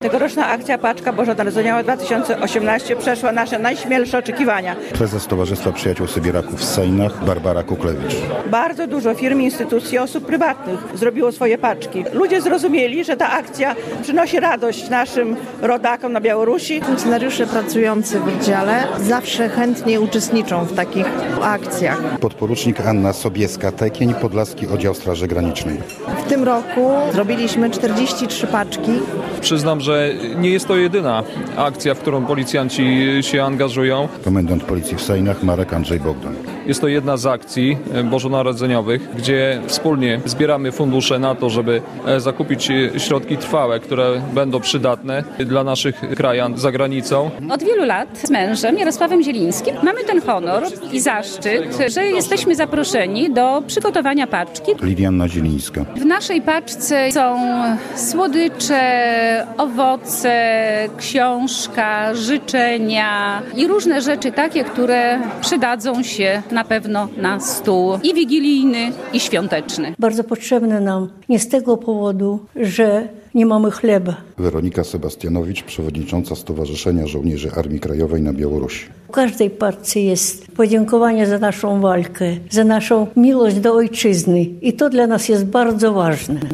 Tegoroczna akcja Paczka Bożonarodzeniowa 2018 przeszła nasze najśmielsze oczekiwania. Prezes Towarzystwa Przyjaciół Sybiraków w Sejnach Barbara Kuklewicz. Bardzo dużo firm, instytucji, osób prywatnych zrobiło swoje paczki. Ludzie zrozumieli, że ta akcja przynosi radość naszym rodakom na Białorusi. Funkcjonariusze pracujący w oddziale zawsze chętnie uczestniczą w takich akcjach. Podporucznik Anna Sobieska-Tekień, Podlaski Oddział Straży Granicznej. W tym roku zrobiliśmy 43 paczki. Przyznam, że nie jest to jedyna akcja, w którą policjanci się angażują. Komendant Policji w Sejnach Marek Andrzej Bogdan. Jest to jedna z akcji bożonarodzeniowych, gdzie wspólnie zbieramy fundusze na to, żeby zakupić środki trwałe, które będą przydatne dla naszych krajan za granicą. Od wielu lat z mężem Jarosławem Zielińskim mamy ten honor i zaszczyt, że jesteśmy zaproszeni do przygotowania paczki. Lidianna Zielińska. W naszej paczce są słodycze, owoce, książka, życzenia i różne rzeczy takie, które przydadzą się na pewno na stół i wigilijny, i świąteczny. Bardzo potrzebne nam nie z tego powodu, że nie mamy chleba. Weronika Sebastianowicz, przewodnicząca Stowarzyszenia Żołnierzy Armii Krajowej na Białorusi. W każdej paczce jest podziękowanie za naszą walkę, za naszą miłość do ojczyzny i to dla nas jest bardzo ważne.